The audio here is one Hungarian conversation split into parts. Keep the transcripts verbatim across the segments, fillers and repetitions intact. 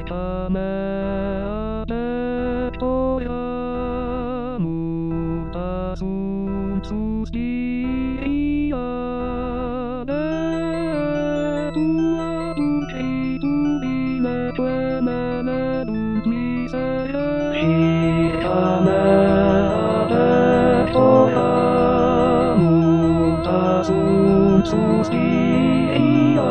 Kame Toya Muta Sun Sustia Tua Uke Tubine Twemene Dutmisaya Shikame Toya Muta Sun Sustia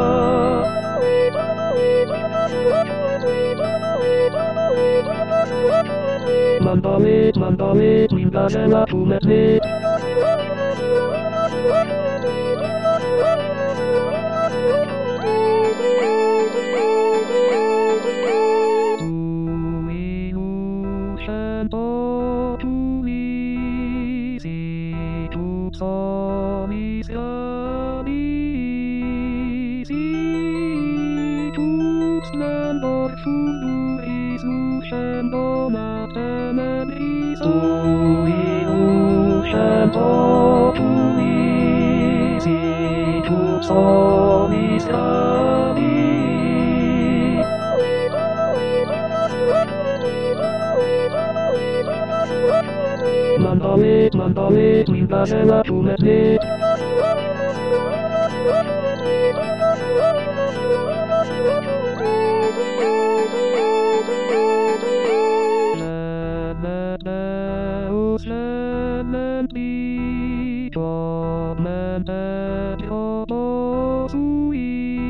Mandamit, mandamit, mingasela tumetlit. Tuilushen to tulisi tupsomis yabisi tupslandor fuduris lushen domatemen Tuilushen to tulisi tupsomis yabisi Mandamit, mandamit, mingasela tumetlit. Deus lementi, tormentet sui,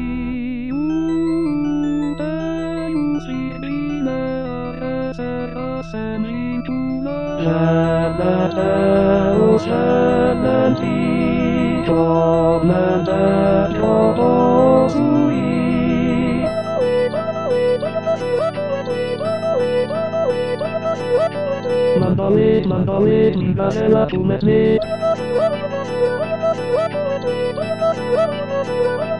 Deus librime aeseras en vincula. Deus lementi, tormentet sui. Mandamit, mandamit, mingasela tumetlit.